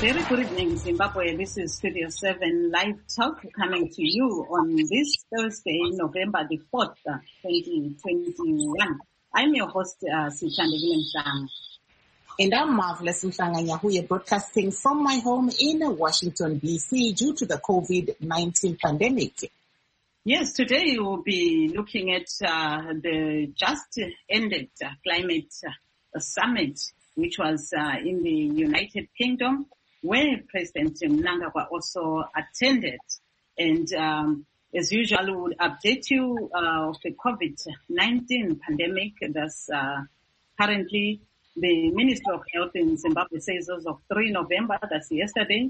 Very good evening, Zimbabwe. This is Studio 7 Live Talk coming to you on this Thursday, November the 4th, 2021. I'm your host, Sithandile Mhlanga. And I'm Marvelous Mhlanga Nyahuye, broadcasting from my home in Washington, D.C. due to the COVID-19 pandemic. Yes, today we'll be looking at the just ended climate summit, which was in the United Kingdom, where President Mnangagwa also attended. And as usual, we will update you of the COVID-19 pandemic. That's currently the Minister of Health in Zimbabwe says as of 3 November, that's yesterday,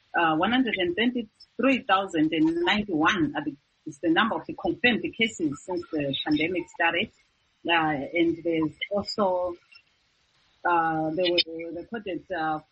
123,091 is the number of the confirmed cases since the pandemic started. And there's also they were recorded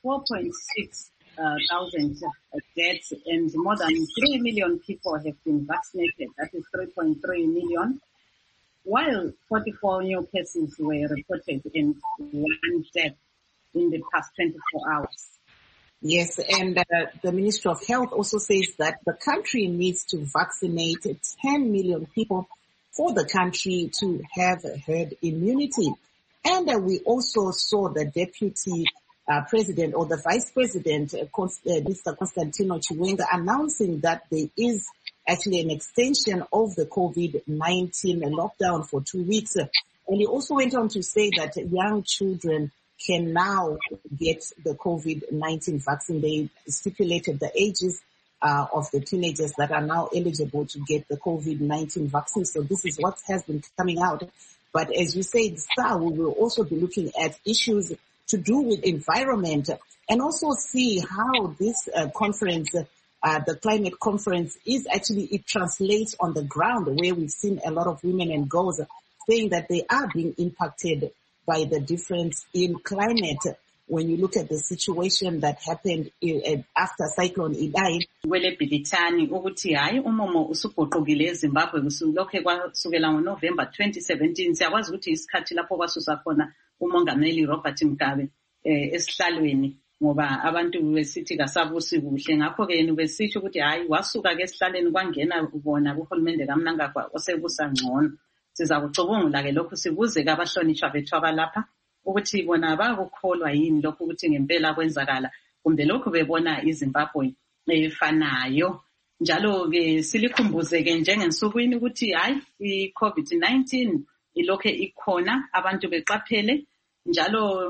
4.6 thousand deaths, and more than 3 million people have been vaccinated. That is 3.3 million. While 44 new cases were reported and 1 death in the past 24 hours. Yes, and the Ministry of Health also says that the country needs to vaccinate 10 million people for the country to have herd immunity. And we also saw the deputy president or the vice president, Mr. Constantino Chiwenga, announcing that there is actually an extension of the COVID-19 lockdown for 2 weeks. And he also went on to say that young children can now get the COVID-19 vaccine. They stipulated the ages of the teenagers that are now eligible to get the COVID-19 vaccine. So this is what has been coming out. But as you said, sir, we will also be looking at issues to do with environment and also see how this conference, the climate conference, is actually, it translates on the ground, where we've seen a lot of women and girls saying that they are being impacted by the difference in climate. When you look at the situation that happened after Cyclone Idai. Welebhilithani ukuthi hayi umomo usugoqokile eZimbabwe kusukela ngoNovember 2017 siyakwazi ukuthi isikhathi lapho kwasusa khona umongameli Robert Mugabe esihlalweni ngoba abantu besithi kasabusi kuhle ngakho ke besitsho ukuthi hayi wasuka ke esihlalweni kwangena ubona kuhulumende kaMnangagwa osebusa ngcono sizakucubungula ke lokho sibuze ke abahlonishwa bethu abalapha ukuthi bona bakukholwa yini lokho ukuthi ngempela kwenzakala kumbe lokho bebona iZimbabwe efanayo njalo ke silikhumbuze ke njengensukwini ukuthi hayi iCovid-19 ilokho ikhona abantu beqaphele njalo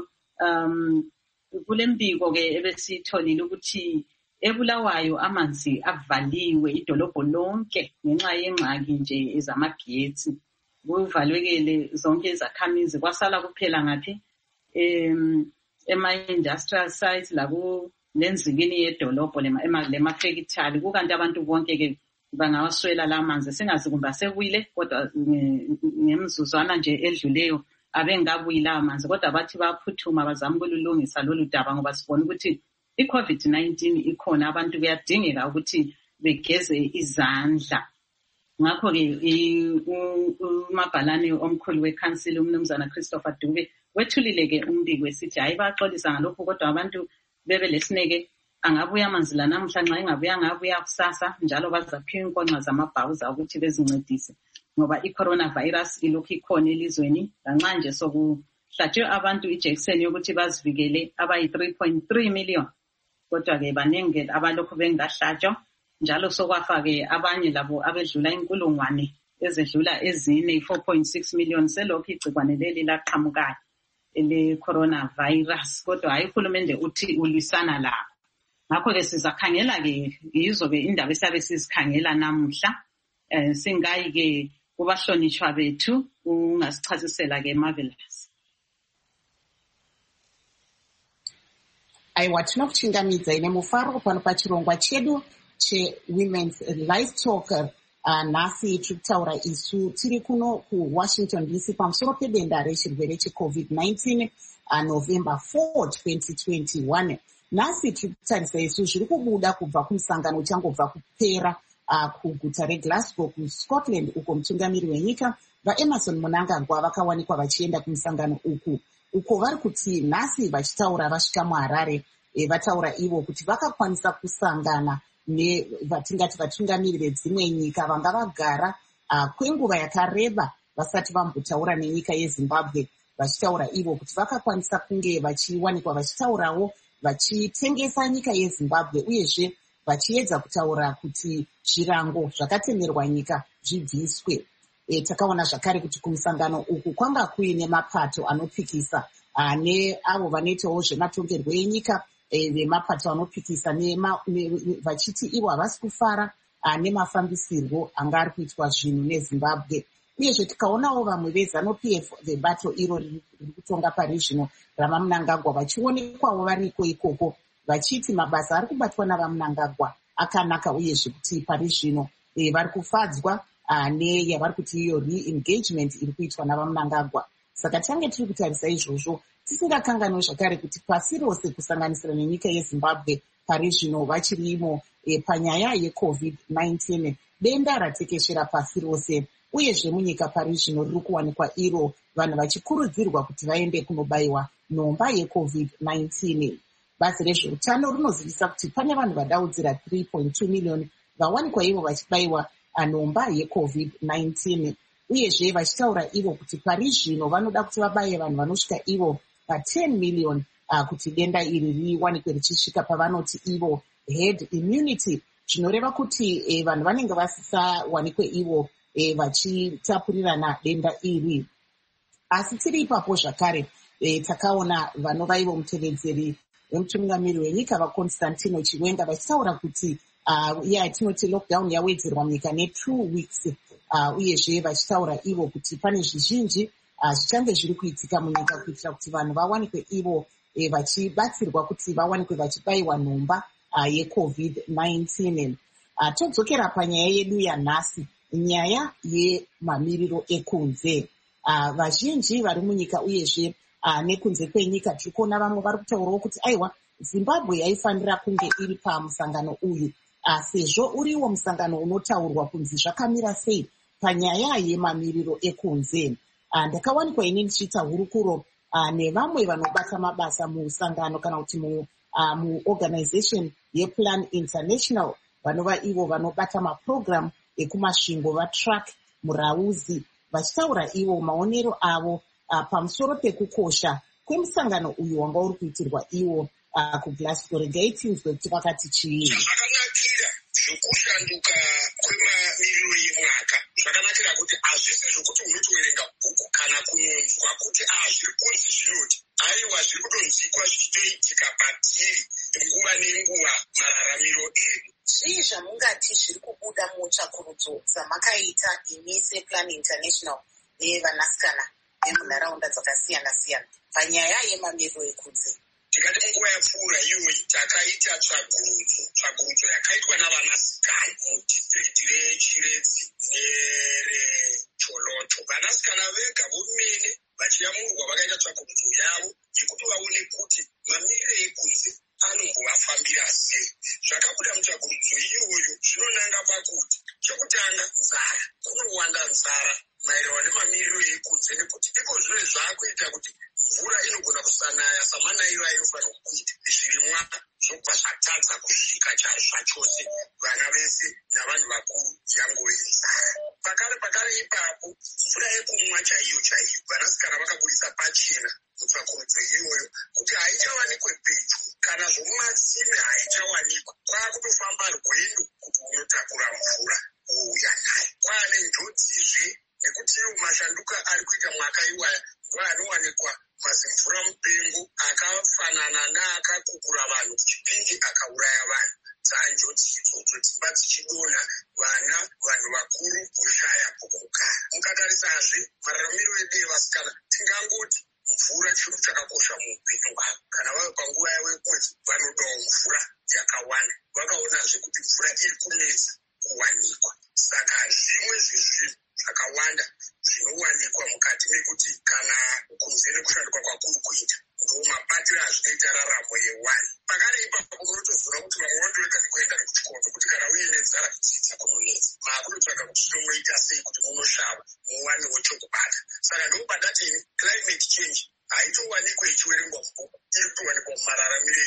kulembiko ke ebesitholile ukuthi eBulawayo amanzi avaliwe idolobho lonke ngenxa yengxaki nje ezamagetsi kuvalwekele zonke izakhamizi kwasala kuphela ngaphi ema-industrial sites lenzikini yedolobho lemafekithali kukanti abantu bonke ke bangawaswela la manzi singazi kumbe asewile kodwa ngemzuzwana nje edluleyo abengabuyila amanzi kodwa bathi baphuthuma bazama ukulungisa lolu daba ngoba sibona ukuthi iCovid-19 ikhona abantu kuyadingeka ukuthi begeze izandla. Ngakho ke umabhalane omkhulu weCouncil umnumzana Christopher Dube wethulile ke umbiko esithi hayi baxolisa ngalokho kodwa abantu bebe lesineke angabuya amanzi la namhla nxa engabuya ngabuya kusasa njalo bazaphiwa inkonxa zamabhawuza ukuthi bezincedise ngoba iCoronavirus ilokhu ikhona elizweni lanxa nje sokuhlatshwe abantu ijekiseni yokuthi bazivikele abayi 3.3 million kodwa ke baningi abalokhu bengahlatshwa njalo sokwafa ke abanye labo abedlula inkulungwane ezedlula ezine 4.6 million selokhu igcikwane leli laqhamukayo ele coronavirus kodwa hayi uhulumende uthi ulisana la ngakho ke sizakhangela ke yizo ke indaba esabe sizikhangela namuhla singayi ke kubahlonishwa bethu ungasichasisela ke Marvelous. Aiwa tinokuchingamidza ine mufaro pano pachirongwa chedu che-Women's Live Talk. Nhasi tiri kutaura isu tiri kuno kuWashington DC pamusoro pedenda rechirwere cheCovid-19 November 4, 2021. Nhasi tiri kutarisa isu zviri kubuda kubva kumusangano uchangobva kupera kuguta reGlasgow kuScotland, uko mutungamiri wenyika vaEmerson Mnangagwa vakawanikwa vachienda kumusangano uku vari kuti nhasi vachitaura vasvika muHarare vataura ivo kuti vakakwanisa kusangana nevatingati vatungamiri vedzimwe nyika vanga vagara kwenguva yakareba vasati vambotaura nenyika yeZimbabwe, vachitaura ivo kuti vakakwanisa kunge vachiwanikwa vachitaurawo vachitengesa nyika yeZimbabwe, uyezve vachiedza kutaura kuti zvirango zvakatemerwa nyika zvibviswe. Takaona zvakare kuti kumusangano uku kwanga kuine mapato anopikisa neavo vanoitawo zvematongerwo enyika, vemapato anopikisa vachiti ivo havasi kufara nemafambisirwo anga ari kuitwa zvinhu neZimbabwe. Uyezve tikaonawo vamwe veZANU-PF vebato iro riri kutonga parizvino ravaMnangagwa vachionekwawo variko ikoko vachiti mabasa ari kubatwa navaMnangagwa akanaka, uyezve kuti parizvino vari kufadzwa neyavari kuti iyo re-engagement iri kuitwa navaMnangagwa. Saka tange tiri kutarisa izvozvo tisingakanganwe zvakare kuti pasi rose kusanganisira nenyika yeZimbabwe parizvino vachirimo panyaya yeCovid-19, denda ratekeshera pasi rose, uyezve munyika parizvino riri kuwanikwa iro vanhu vachikurudzirwa kuti vaende kunobayiwa nhomba yeCovid-19. Bazi rezveutano rinozivisa kuti pane vanhu vadaudzira 3.2 miliyoni vawanikwa ivo vachibayiwa nhomba yeCovid-19, uyezve vachitaura ivo kuti parizvino vanoda kuti vabaye vanhu vanosvika ivo 10 miliyoni kuti denda iri riwanikwe richisvika pavanoti ivo herd immunity, zvinoreva kuti vanhu vanenge vasisawanikwe ivo vachitapurirana denda iri. Asi tiri ipapo zvakare takaona vanova ivo mutevedzeri wemutungamiri wenyika vaConstantino Chiwenga vachitaura kuti yatinoti lockdown yawedzerwa munyika ne2 weeks, uyezve vachitaura ivo kuti pane zvizhinji zvichange zviri kuitika munyika kuitira kuti vanhu vawanikwe ivo vachibatsirwa kuti vawanikwe vachibayiwa nhomba yeCovid-19. Todzokera panyaya yedu yanhasi, nyaya yemamiriro ekunze. Vazhinji vari munyika uyezve nekunze kwenyika tiri kuona vamwe vari kutaurawo kuti aiwa, Zimbabwe yaifanira kunge iri pamusangano uyu, sezvo uriwo musangano unotaurwa kunzi zvakamira sei panyaya yemamiriro ekunze. Ndakawanikwa ini ndichiita hurukuro nevamwe vanobata mabasa musangano kana kuti muorganization yePlan International, vanova ivo vanobata maprogram ekumasvingo vaTrack muRauzi, vachitaura ivo maonero avo pamusoro pekukosha kwemusangano uyu wanga uri kuitirwa iwo kuGlasgow. Regai tinzwe kuti vakati chii. Zvakanakira zvokushanduka kwemamiriro yemwaka zvakanakira kuti hazvisi zvokuti unotoverenga bhuku kana kunonzwa kuti zviri kunzi zvinoti, aiwa zviri kutonzikwa zvichitoitika patiri nguva nenguva mararamiro edu. Zvii zvamungati zviri kubuda mutsvakurudzo dzamakaita imi sePlan International nevanasikana vemunharaunda dzakasiyana siyana panyaya yemamiriro ekunze? Tikati nguva yapfuura iyoyi takaita tsvagurudzo yakaitwa navanasikana mudistrict reChiredzi nereCholoto. Vanasikana vega vomene vachiyamurwa vakaita tsvagurudzo yavo yekuti vaone kuti mamiriro ekunze anombovafambira sei. Zvakabuda mutsvagurudzo iyoyo zvinonanga pakuti chekutanga, nzara. Kunowanda nzara maererano nemamiriro ekunze nekuti iko zvino zvaakuita kuti mvura inogona kusanaya samanayiro ainofanirwa kuita. Zvirimwa zvobva zvatadza kusvika zvachose vana vese navanhu vakuru yangove nzara. Pakare ipapo mvura yekumwa chaiyo vanasikana vakabudisa pachena mutsvakurudzo iyoyo kuti haichawanikwe pedyo kana zvomumatsime haichawanikwa. Kwaakutofamba rwendo kuti unotakura mvura wouya nayo. Kwaane njodzizve nekuti mashanduka ari kuita mwaka iwaya ndoanowanikwa mazimvura mupengo akafanana neakakukura vanhu kuchipingi akauraya vanhu. Dzanjodzi idzodzo dzimba dzichidonha, vanhu vakuru kushaya pokugara. Mukatarisazve mararamiro edu evasikana, tingangoti mvura chinhu chakakosha muupenyu hwavo. Kana vave panguva yavo yekumwedzi vanodawo mvura yakawanda. Vakaonazve kuti mvura iri kunetsa kuwanikwa. Saka zvimwe zvezvinhu zvakawanda zvinowanikwa mukati mekuti kana kunze nekushanduka kwakuri kuita ndomabatiro azvinoita raramo yewani. Pakare ipapo munotozoona kuti vamwe vandorega nekuenda nekuchikoro nokuti kana uine nzara kudzidza kunonetsa. Maakunotsvaga kuti zvinomoita sei kuti munoshava muwanewo chokubata. Saka ndokubata climate change haitowanikwe ichiverengwa mubhuku, iri kutowanikwa mumararamiro edu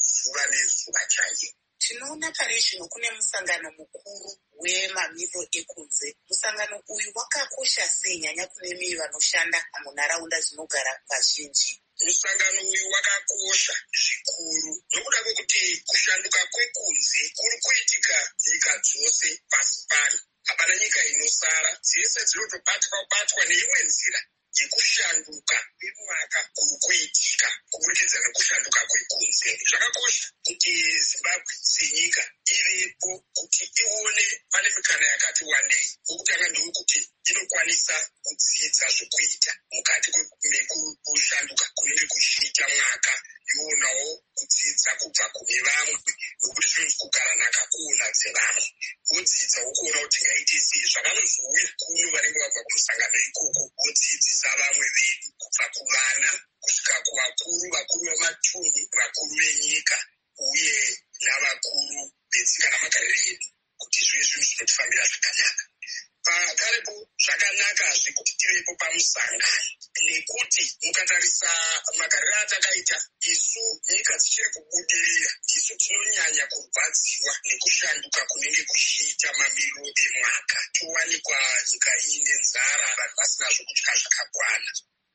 zuva nezuva chaio. Tinoona pari zvino kune musangano mukuru wemamiriro ekunze. Musangano uyu wakakosha sei nyanya kune mii vanoshanda munharaunda dzinogara vazhinji? Musangano uyu wakakosha zvikuru nokuda kwekuti kushanduka kwekunze kuri kuitika nyika dzose pasi pano. Hapana nyika inosara, dzese dzinotobatwa neimwe nzira yekushanduka kwemwaka kuri kuitika kubudikidza nekushanduka kwekunze. Zvakakosha kuti Zimbabwe senyika ivepo kuti ione pane mikana yakati wandei. Wokutanga ndewekuti inokwanisa kudzidza zvokuita mukati mekushanduka kunenge kuchiita mwaka, ionawo kudzidza kubva kune vamwe nokuti zvinonzi kugara nhaka kuona dzevamwe. Vodzidza wokuona kuti ngaite sei. Zvavanozouya kuno vanenge vabva kumusangano ikoko vodzidzisa vamwe vedu kubva kuvana kusvika kuvakuru, vakuru vematunhu, vakuru venyika uye navakuru vetsika namagariro edu kuti zvive zvinhu zvinotifambira zvakanaka. Pakarepo zvakanakazve kuti tivepo pamusangano nekuti mukatarisa magariro atakaita isu nyika dzichiri kubudirira, isu tinonyanya kurwadziwa nekushanduka kunenge kuchiita mamiriro emwaka. Towanikwa nyika iine nzara, vanhu vasina zvokudya zvakakwana.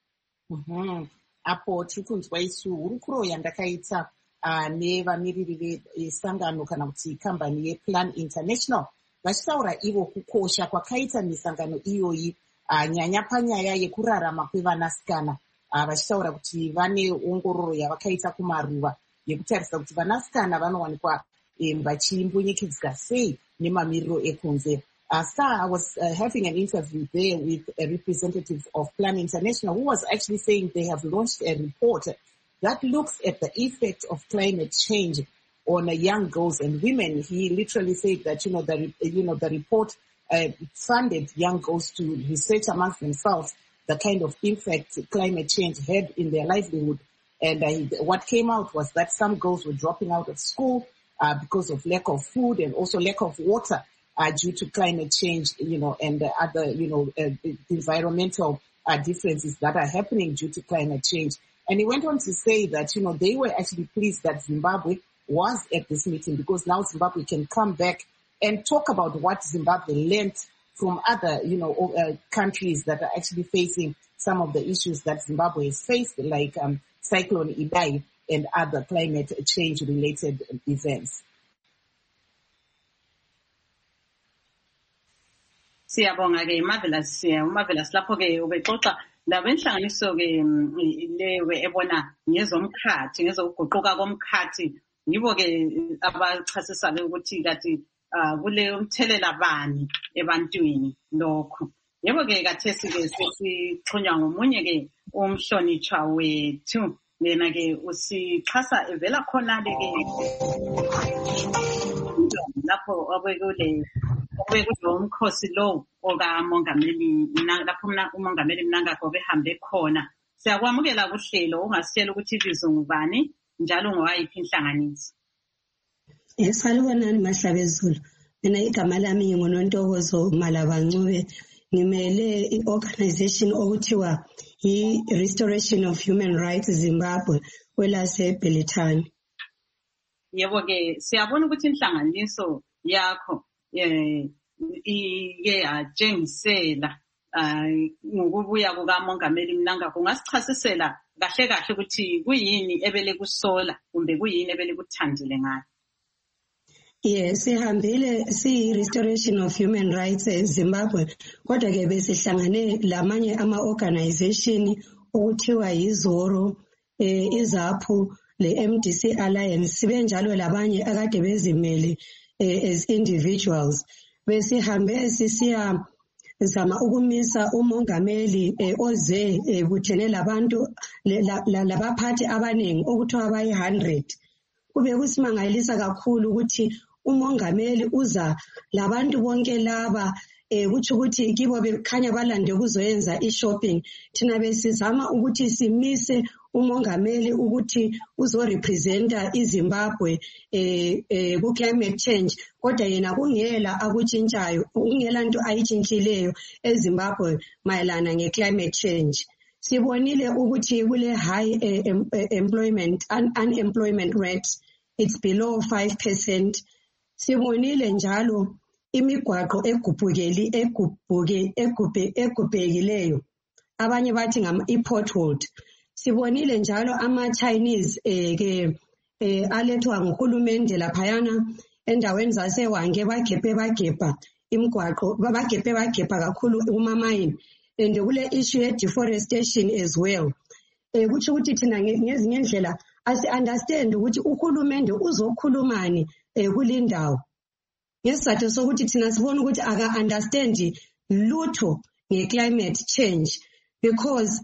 Apo tiri kunzwa isu hurukuro yandakaita nevamiriri vesangano kana kuti kambani yePlan International vachitaura ivo kukosha kwakaita misangano iyoyi nyanya panyaya yekurarama kwevanasikana. Vachitaura kuti vane ongororo yavakaita kumaruva yekutarisa kuti vanasikana vanowanikwa vachimbonyekedza sei nemamiriro ekunze. I was having an interview there with a representative of Plan International who was actually saying they have launched a report that looks at the effect of climate change on young girls and women. He literally said that, the report funded young girls to research amongst themselves the kind of impact climate change had in their livelihood. And what came out was that some girls were dropping out of school because of lack of food and also lack of water due to climate change, and other, environmental differences that are happening due to climate change. And he went on to say that, they were actually pleased that Zimbabwe was at this meeting because now Zimbabwe can come back and talk about what Zimbabwe learned from other, countries that are actually facing some of the issues that Zimbabwe has faced, like Cyclone Idai and other climate change related events. Siyabonga-ke uMarvelous lapho-ke ubexoxa labenhlanganiso-ke lewe ebona ngezomkhathi, ngezokuguquka komkhathi. Yibo-ke abachasisa-ke ukuthi kathi kuleyo mthelela bani ebantwini lokho. Yebo-ke kathesi-ke sesixhunywa ngomunye-ke umhlonitshwa wethu. Yena-ke usixhasa evela khonale-ke lapho kulo mkhosi lo okamongameli lapho umongameli Mnangagwa behambe khona. Siyakwamukela kuhlelo, ungasitshela ukuthi ibizo ngubani njalo ngowayiphi inhlanganiso? Salibonani Mahlabezulu. Mina igama lami nginguNontokozo Malabancube. Ngimele i-organization okuthiwa i-Restoration of Human Rights Zimbabwe kwelaseBelithani. Yebo-ke siyabona ukuthi inhlanganiso yakho iye yatshengisela ngokubuya kukamongameli Mnangagwa. Ungasichasisela kahle kahle ukuthi kuyini ebele kusola kumbe kuyini ebele kuthandile ngayo? Yes, sihambile si-Restoration of Human Rights Zimbabwe, kodwa ke besihlangane lamanye ama-organization okuthiwa yiZoro, iZAPU, le-MDC Alliance, sibe njalo labanye akade bezimele as individuals. Besihambe sisiya zama ukumisa umongameli oze buthene labantu labaphathi abaningi okuthiwa abayi-100. Kube kusimangalisa kakhulu ukuthi umongameli uza labantu bonke laba kutsho ukuthi kibo bekhanya balande kuzoyenza i-shopping. Thina besizama ukuthi simise umongameli ukuthi uzorepresenta iZimbabwe ku-climate change, kodwa yena kungela akutshintshayo, kungela nto ayitshintshileyo eZimbabwe mayelana nge-climate change. Sibonile ukuthi kule high unemployment rate it's below 5%. Sibonile njalo imigwaqo egubhekileyo. Abanye bathi i-potholed. Sibonile njalo ama-Chinese alethwa nguhulumende laphayana endaweni zaseWange bagebha imigwaqo, bagebha kakhulu kumamayini. And kule issue ye deforestation as well. Kuthi thina ngezinye indlela asi-understand ukuthi uhulumende uzokhulumani kulindawo. Ngesizathu sokuthi thina sibona ukuthi aka-understand lutho nge-climate change because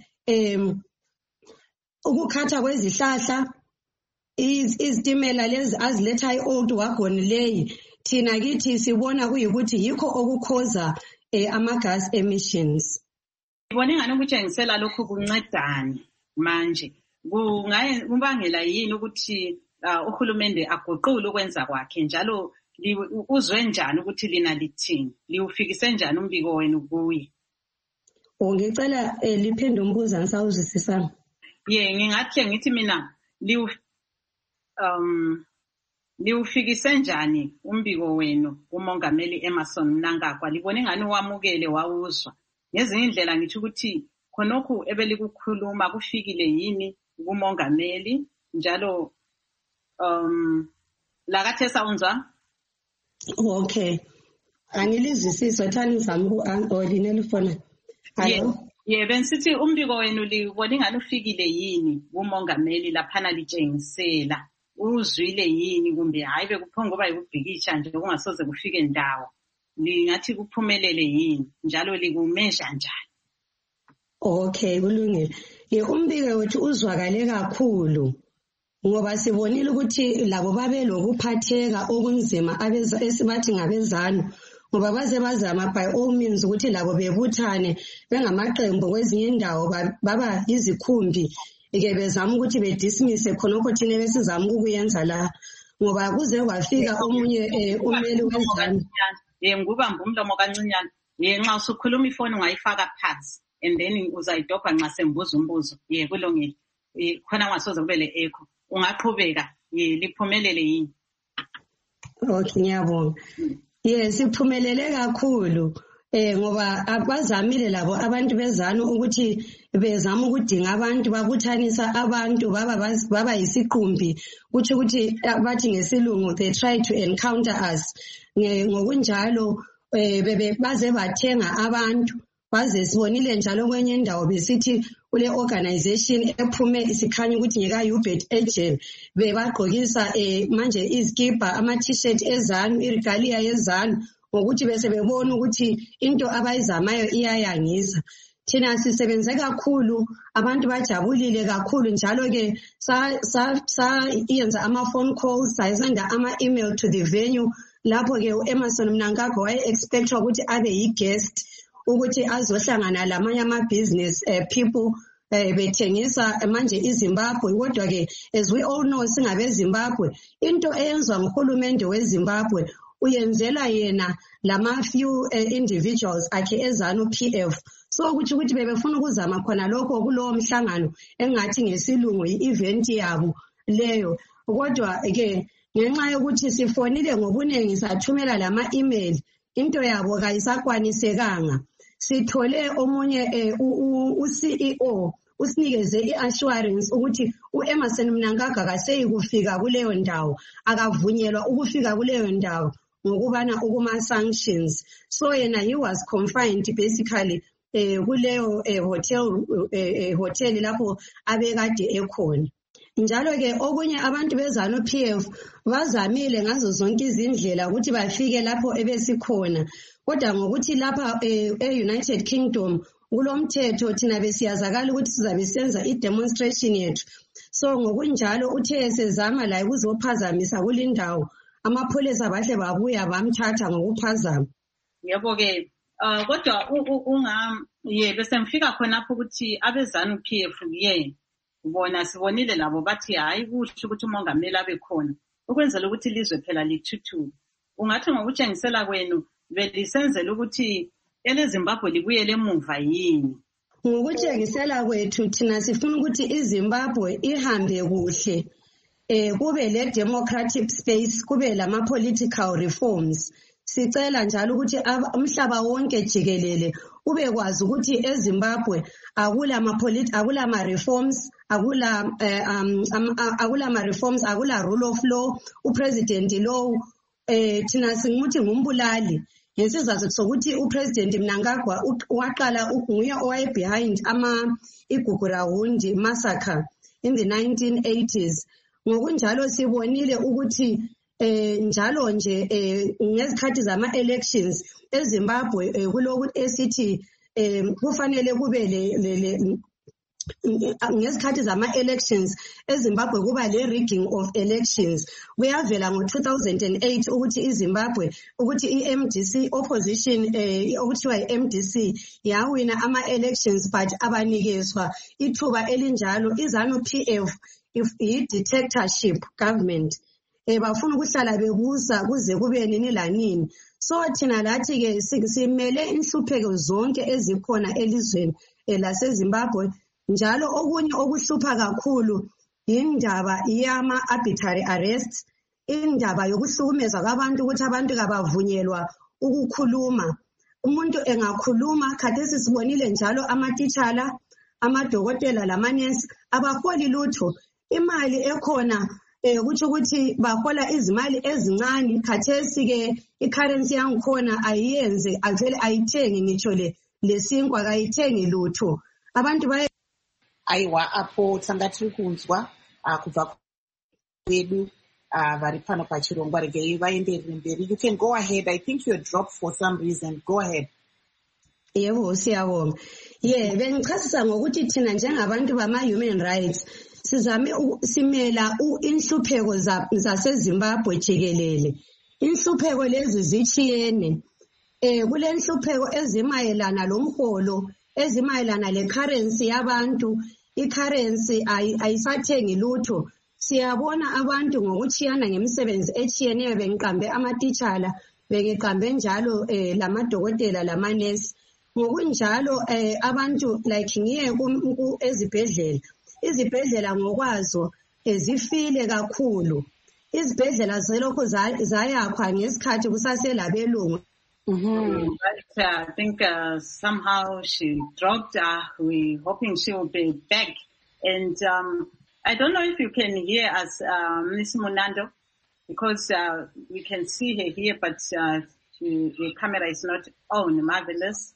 ukukhatha kwezihlahla izitimela lezi aziletha i-old wagon leyi thina kithi sibona kuyikuthi yikho okukhoza ama-gas emissions. Ngibona ingane ukutshengisela lokhu kuncedane manje. Kubangela yini ukuthi uhulumende aguqule ukwenza kwakhe njalo uzwe njani ukuthi lina lithini? Liufikise njani umbiko wenu kuye? Ngicela liphinde umbuzo ngisawuzwisisa. Ngingathi ngithi mina liufikise njani umbiko wenu uMongameli Emmerson Mnangagwa? Libone ngani wamukele wawuzwa? Ngezinye indlela ngithi ukuthi khonokhu ebelikukhuluma kufikile yini kuMongameli njalo lakathesa unzwa? Okay. Angilizwisisa thani zami ku-Olinelifona. Bensithi umbiko wenu libone ngani ufikile yini kuMongameli laphana litshengisela? Uzwile yini kumbe hayi bekuphonga ngoba yikubhikisha nje kungasoze kufike ndawo? Lingathi kuphumelele yini njalo likumesha njani? Okay, kulungile. Umbiko wethu uzwakale kakhulu ngoba sibonile ukuthi labo babe lokuphatheka okunzima esibathi ngabezanu ngoba baze bazama by all means ukuthi labo bebuthane bengamaqembu kwezinye indawo baba yizikhumbi bezama ukuthi bedismise khonokho thina besizama ukuyenza la ngoba kuze kwafika omunye umeli wezanu. Ngubamba umlomo kancinyane. Nxa usukhuluma ifoni ungayifaka phansi and then uzayidobha nxa sembuza umbuzo. Kulungile. Khona ungasoze kube le echo. Ungaqhubeka liphumelele yini? Okay, ngiyabonga. Siphumelele kakhulu ngoba abazamile labo abantu bezanu ukuthi bezama ukudinga abantu babuthanisa abantu baba yisiqumbi kuthi ukuthi bathi ngesilungu they try to encounter us. Ngokunjalo baze bathenga abantu baze sibonile njalo kwenye indawo besithi kule organization ephume isikhanya ukuthi ngeka-UBET Angel bebagqokisa manje izikipa ama-t-shirt ezanu iregalia yezanu ngokuthi bese bebona ukuthi into abayizamayo iyayangisa. Thina sisebenze kakhulu abantu bajabulile kakhulu njalo-ke sayenza ama-phone calls sayisenda ama-email to the venue lapho-ke u-Emmerson Mnangagwa waye-expectwa ukuthi abe yi-guest ukuthi azohlangana lamanye ama-business people bethengisa manje iZimbabwe. Kodwa-ke as we all know singabeZimbabwe into eyenzwa nguhulumende weZimbabwe uyenzela yena lama few individuals akhe ezanu PF. So ukuthi bebefuna ukuzama khona lokho kulowo mhlangano engathi ngesilungu i-event yabo leyo. Kodwa-ke ngenxa yokuthi sifonile ngobunengi sathumela lama-email into yabo kayisakwanisekanga. Sithole omunye u-CEO usinikeze i-assurance ukuthi u-Emmerson Mnangagwa kaseyikufika kuleyo ndawo, akavunyelwa ukufika kuleyo ndawo ngokubana ukuma-sanctions. So yena he was confined basically kuleyo hotel lapho abekade ekhona. Njalo-ke okunye abantu bezanu PF bazamile ngazo zonke izindlela ukuthi bafike lapho ebesikhona. Kodwa ngokuthi lapha e-United Kingdom kulomthetho thina besiyazakala ukuthi sizabe senza i-demonstration yethu. So ngokunjalo uthe sezama la ukuzophazamisa kulindawo amapholisa bahle babuya bamthatha ngokuphazama. Yebo-ke kodwa bese ngifika khonapho ukuthi abezanu PF bona sibonile labo bathi hayi kuhle ukuthi uMongameli abe khona ukwenzela ukuthi ilizwe phela lithuthuke. Ungathi ngokutshengisela kwenu belisenzela ukuthi eleZimbabwe libuyele emuva yini? Ngokutshengisela kwethu thina sifuna ukuthi iZimbabwe ihambe kuhle kube le democratic space, kube lama political reforms. Sicela njalo ukuthi umhlaba wonke jikelele ube kwazi ukuthi eZimbabwe akula ma reforms, akula ma reforms, akula rule of law. Upresident lo thina singuthi ngumbulali. Ngesizathu sokuthi upresident Mnangagwa waqala nguye owaye behind iGugurawundi massacre in the 1980s. Ngokunjalo sibonile ukuthi njalo nje ngezikhathi zama elections eZimbabwe kulokuthi esithi kufanele kube ngezikhathi zama elections eZimbabwe kuba le rigging of elections. Kuyavela ngo2008 ukuthi iZimbabwe ukuthi iMDC opposition okuthiwa iMDC yawina ama elections but abanikezwa ithuba elinjalo iZANU PF i-dictatorship government. Bafuna ukuhlala bebusa kuze kube nini lanini. So thina lathi ke simele inhlupheko zonke ezikhona elizweni laseZimbabwe. Njalo okunye okuhlupha kakhulu indaba yama arbitrary arrests, indaba yokuhlukumeza kwabantu ukuthi abantu kabavunyelwa ukukhuluma. Umuntu engakhuluma khathesi sibonile njalo amatitshala, amadokotela lamanesi abaholi lutho. Imali ekhona kuthi ukuthi bahola izimali ezincane. Khathesi ke icurrency yangikhona ayiyenze avele ayithengi ngitsho lesinkwa kayithengi lutho. Abantu aiwa apo tsangatiri kunzwa kubva kwedu vari pano pachirongwa regei vaenderere mberi. You can go ahead. I think you're dropped for some reason. Go ahead. Yebo siyabonga. Bengichasisa ngokuthi thina njengabantu bama human rights sizame simela inhlupheko zaseZimbabwe jikelele. Inhlupheko lezi zichiyene. Kule inhlupheko ezimayelana lomholo, ezimayelana le currency yabantu. I-currency ayisathengi lutho. Siyabona abantu ngokuchiyana ngemisebenzi echiyeneyo. Bengiqambe amatitshala, bengiqambe njalo lamadokotela lamanesi. Ngokunjalo abantu like ngiye ezibhedlela. Izibhedlela ngokwazo zifile kakhulu. Izibhedlela zelokho zayakhwa ngesikhathi kusaselabelungu. But I think somehow she dropped. We're hoping she will be back. And I don't know if you can hear us, Ms. Munando, because we can see her here, but the camera is not on. Marvelous.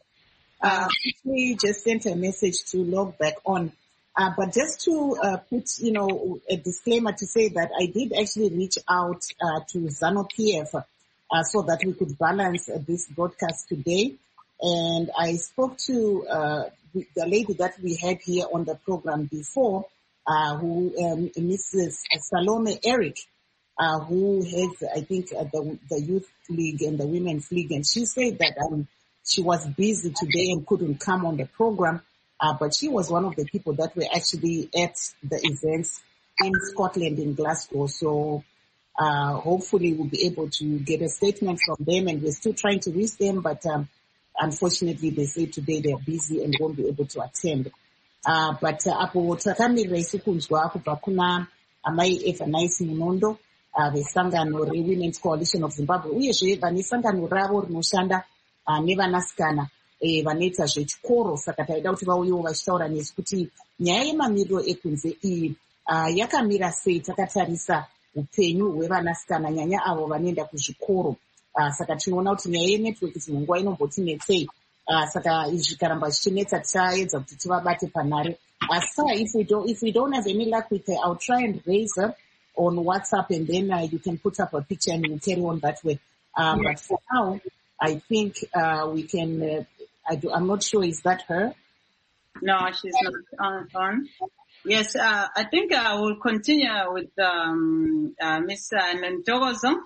We just sent a message to log back on. But just to put, a disclaimer to say that I did actually reach out to ZANU PF so that we could balance this broadcast today. And I spoke to the lady that we had here on the program before, who Mrs. Salome Eric, who heads, I think, the Youth League and the Women's League. And she said that she was busy today and couldn't come on the program. But she was one of the people that were actually at the events in Scotland, in Glasgow. So hopefully we'll be able to get a statement from them, and we're still trying to reach them, but unfortunately they say today they're busy and won't be able to attend. But apo takamirira isu kunzwa kubva kuna amai Evanice Munondo vesangano reWomen's Coalition of Zimbabwe, uyezve vane sangano ravo rinoshanda nevanasikana vanoita zvechikoro. Saka taida kuti vauyewo vachitaura nesu kuti nyaya yemamiriro ekunze iyi yakamira sei takatarisa upenyu hwevanasikana, nyanya avo vanoenda kuzvikoro. Saka tinoona kuti nyaya yenetwork dzimwe nguva inombotinetsei. Saka zvikaramba zvichinetsa tichaedza kuti tivabate panhare. So if we don't have any luck with her, I'll try and raise her on WhatsApp, and then you can put up a picture and we'll carry on that way. Yes. But for now, I think we can. I'm not sure, is that her? No, she's not on. Yes, I think I will continue with Miss Nantogozo.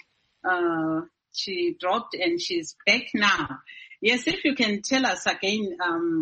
She dropped and she's back now. Yes, if you can tell us again,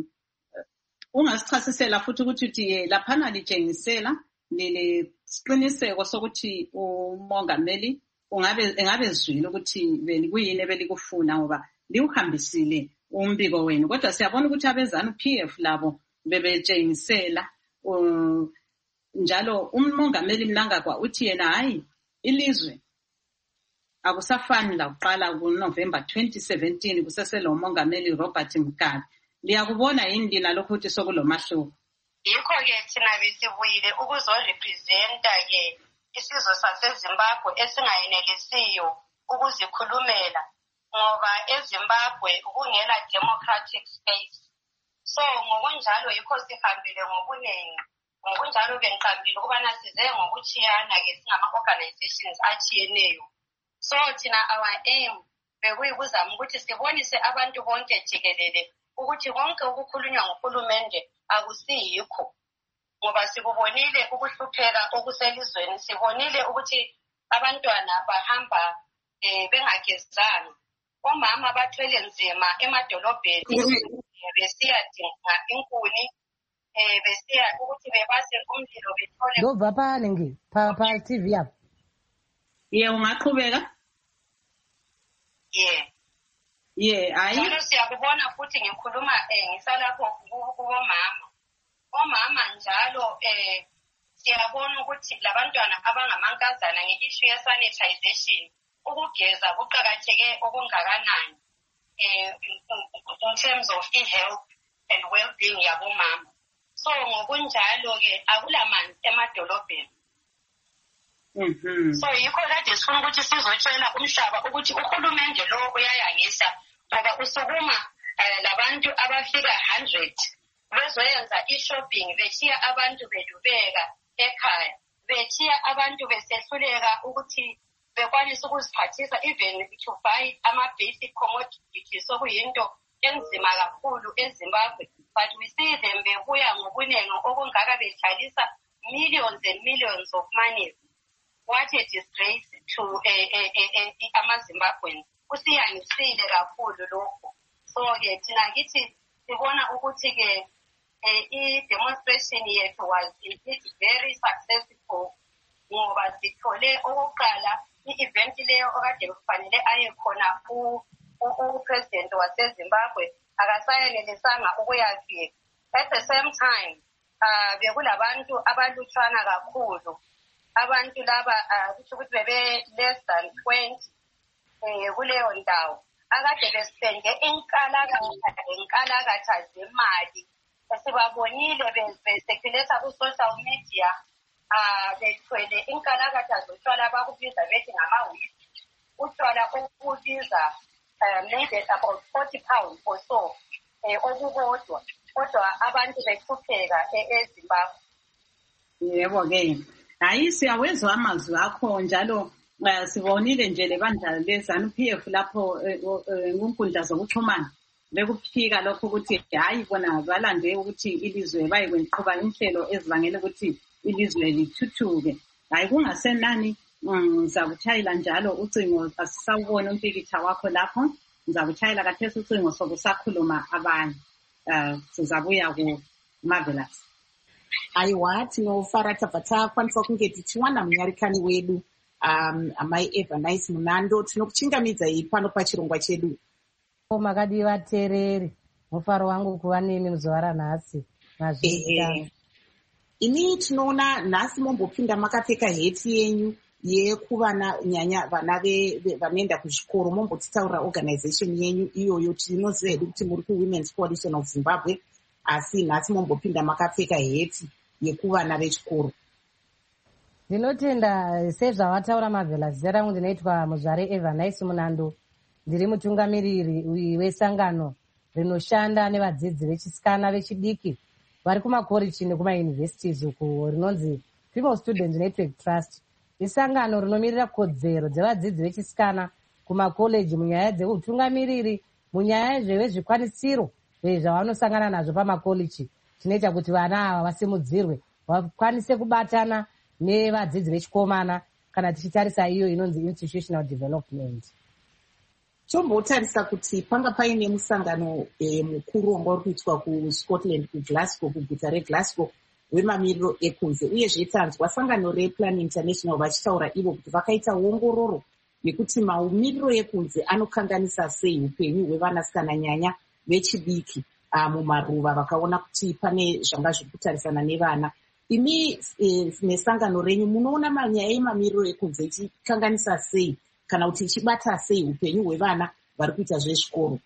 ungasichasisela futhi ukuthi laphana litshengisela lesiqiniseko sokuthi umongameli engabe zwile ukuthi kuyini ebelikufuna ngoba liuhambisile umbiko wenu, kodwa siyabona ukuthi abeZANU PF labo bebetshengisela njalo umongameli Mnangagwa uthi yena hayi ilizwe akusafani lakuqala kuNovember 2017 kuseselo umongameli Robert Mugabe. Liyakubona yini lina lokho ukuthi sokulomahluko? Yikho-ke thina besibuyile ukuzorepresenta-ke isizwe saseZimbabwe esingayenelisiyo ukuzikhulumela ngoba eZimbabwe kungela democratic space. So ngokunjalo yikho sihambile ngobuningi. Ngokunjalo bengiqambile ukubana size ngokuchiyana-ke singama-organizations achiyeneyo. So thina our aim bekuyikuzama ukuthi sibonise abantu bonke jikelele ukuthi konke ukukhulunywa nguhulumende akusiyikho. Ngoba sikubonile ukuhlupheka okuselizweni, sibonile ukuthi abantwana bahamba bengagezanga. Omama bathwele nzima emadolobheni besiyadinga inkuni, besiya ukuthi bebase umlilo bethole. Dova phanenge pa TV yapho. Ungaqhubeka? Hayi. Njalo siyakubona futhi ngikhuluma ngisalapho kubomama. Omama njalo siyabona ukuthi labantwana abangamankazana nge-issue ye-sanitization ukugeza kuqakatheke okungakanani in terms of e-health and well-being yabomama. So ngokunjalo-ke akulamanzi emadolobheni. So yikho kade sifuna ukuthi sizotshela umhlaba ukuthi uhulumende lo uyayangisa ngoba usukuma labantu abafika 100 bezoyenza i-shopping beshiya abantu bedubeka ekhaya, beshiya abantu besehluleka ukuthi bekwanise ukuziphathisa even to buy ama-basic commodities okuyinto enzima kakhulu eZimbabwe. But we see them bebuya ngobuningi okungaka bedlalisa millions and millions of money. What a disgrace to ama-Zimbabweans. Kusiyangisile kakhulu lokho. So-ke thina kithi sibona ukuthi-ke i-demonstration yethu was indeed very successful ngoba sithole okokuqala i-event leyo okade kufanele aye khona u-president waseZimbabwe akasayenelisanga ukuyafika. At the same time bekulabantu abalutshwana kakhulu. Abantu laba kusho ukuthi bebe less than 20 kuleyo ndawo akade bespende inkalakatha zemali. Sibabonile besekuleta ku-social media bethwele inkalakatha zotshwala bakubiza bethi ngama-wheat. Utshwala okubiza maybe about 40 pounds or so okukodwa kodwa abantu behlupheka eZimbabwe. Yebo-ke. Hayi siyawezwa amazwi akho njalo sibonile nje lebandla leZANU-PF lapho kunkundla zokuxhumana bekuphika lokho ukuthi hayi bona balande ukuthi ilizwe bayekwenqoba inhlelo ezibangela ukuthi ilizwe lithuthuke. Hayi kungasenani ngizakuthayela njalo ucingo asisawubona umpikitha wakho lapho ngizakuthayela kathesi ucingo sokusakhuluma abanye sizabuya ku Marvelous. Aiwa tinofara tabva takwanisa kunge tichiwana munyarikani wedu amai Evanice Munando. Tinokuchingamidzai pano pachirongwa chedu. Makadi vateereri, mufaro wangu kuva nemi muzuva ranhasi. Ini tinoona nhasi mombopinda makapfeka heti yenyu yekuvana nyanya vana vanoenda kuzvikoro, mombotitaurira organization yenyu iyoyo. Tinoziva hedu kuti muri kuWomen's Coalition of Zimbabwe, asi nhasi mombopinda makapfeka heti yekuvana vechikoro. Ndinotenda sezvavataura Marvelous. Zita rangu ndinoitwa Muzvare Evanice Munando. Ndiri mutungamiriri wesangano rinoshanda nevadzidzi vechisikana vechidiki vari kumakoreji nekumayunivhesitizi uku rinonzi Female Student Network Trust. Isangano rinomirira kodzero dzevadzidzi vechisikana kumakoleji munyaya dzeutungamiriri, munyaya zvezvikwanisiro zvavanosangana nazvo pamakoleji, chinoita kuti vana ava vasimudzirwe vakwanise kubatana nevadzidzi vechikomana kana tichitarisa iyo inonzi institutional development. Tombotarisa kuti panga paine musangano mukuru wanga uri kuitwa kuScotland, kuGlasgow, kuguta reGlasgow, wemamiriro ekunze. Uyezve tanzwa sangano rePlan International vachitaura ivo kuti vakaita ongororo yekuti maumiriro ekunze anokanganisa sei upenyu hwevanasikana nyanya vechidiki mumaruva. Vakaona kuti pane zvanga zviri kutarisana nevana imi nesangano renyu munoona manyaya emamiriro ekunze ichikanganisa sei kana kuti ichibata sei upenyu hwevana vari kuita zvezvikoro?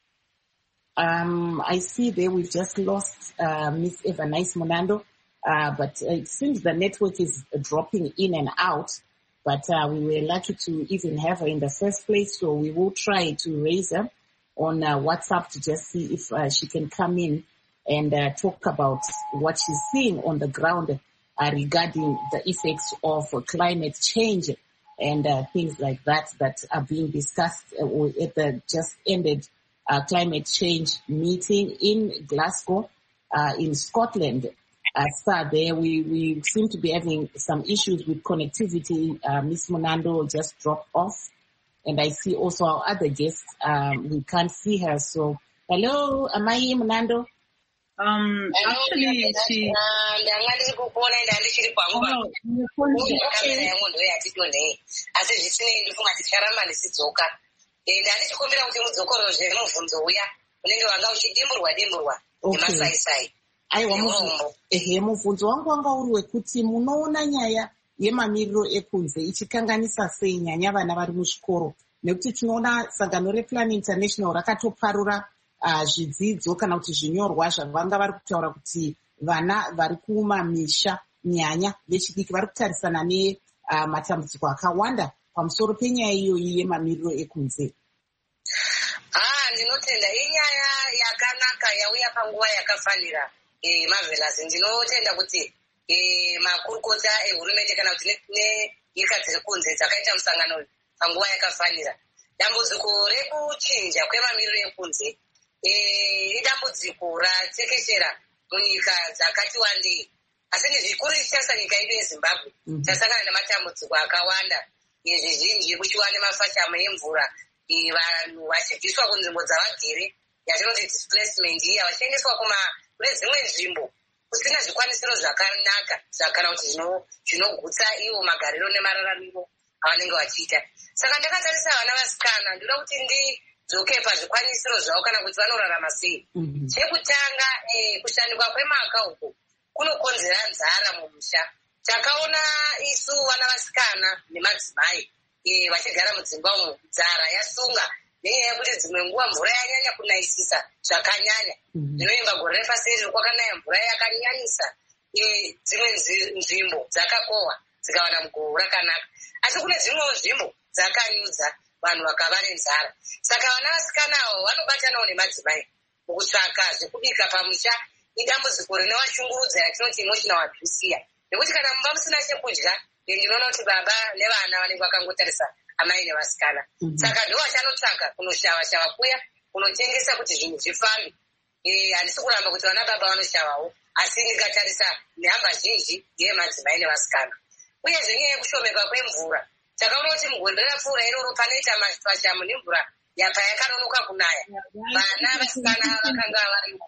I see there we've just lost Miss Evanice Munando, but it seems the network is dropping in and out. But we were lucky to even have her in the first place, so we will try to raise her on WhatsApp to just see if she can come in and talk about what she's seeing on the ground regarding the effects of climate change and things like that are being discussed at the just ended climate change meeting in Glasgow, in Scotland. There we seem to be having some issues with connectivity. Miss Munando just dropped off, and I see also our other guests. We can't see her. So, hello, am I here, Munando? Actually, she. Aiwa, mubvunzo wangu wanga uri wekuti munoona nyaya yemamiriro ekunze ichikanganisa sei nyanya vana vari muzvikoro, nekuti tinoona sangano rePlan International rakatoparura zvidzidzo kana kuti zvinyorwa zvavanga vari kutaura kuti vana vari kumamisha nyanya vechidiki vari kutarisana nematambudziko akawanda pamusoro penyaya iyoyi yemamiriro ekunze. Ndinotenda inyaya yakanaka yauya panguva yakafanira. Marvelous, ndinotenda kuti makurukota ehurumende kana kuti nenyika dziri kunze dzakaita musangano panguva yakafanira. Dambudziko rekuchinja kwemamiriro ekunze idambudziko ratekeshera munyika dzakati wandei, asi zvikuru ichitasa nyika yedu yeZimbabwe tasangana nematambudziko akawanda ezvizhinji kuchiwa nemafashamo emvura, vanhu vachibviswa kunzvimbo dzavagere yatinoti displacement, vachiendeswa kune dzimwe nzvimbo kusina zvikwanisiro zvakanaka kana kuti zvinogutsa ivo magariro nemararamiro avanenge vachiita. Saka ndakatarisa vana vasikana ndoda kuti ndidzoke pazvikwanisiro zvavo kana kuti vanorarama sei. Chekutanga, kushandikwa kwemaka uku kunokonzera nzara mumusha. Takaona isu vana vasikana nemadzimai vachigara mudzimba umu, nzara yasunga nenyaya yekuti dzimwe nguva mvura yanyanya kunaisisa zvakanyanya. Zvinoimba gore repaseri kwakanaya mvura yakanyanyisa, dzimwe nzvimbo dzakakohwa dzikawana mugoho rakanaka, asi kune dzimwewo nzvimbo dzakanyudza vanhu vakava nenzara. Saka vana vasikana avo vanobatanawo nemadzimai mukutsvaka zvekubika pamusha. Idambudziko rinovashungurudza yatinoti emotional abuse, nekuti kana mumba musina chekudya ndinoona kuti baba nevana vanenge vakangotarisa amai nevasikana. Saka ndo vachanotsvaka kunoshava kuya kunotengesa kuti zvinhu zvifambe. Handisi kuramba kuti vana baba vanoshavawo, asi ndikatarisa nehamba zhinji yemadzimai nevasikana. Uyezve nyaya yekushomeka kwemvura, takaona kuti mugore rapfuura iroro panoita mafashamo nemvura yapa yakanonoka kunaya, vana vasikana vakanga varimo.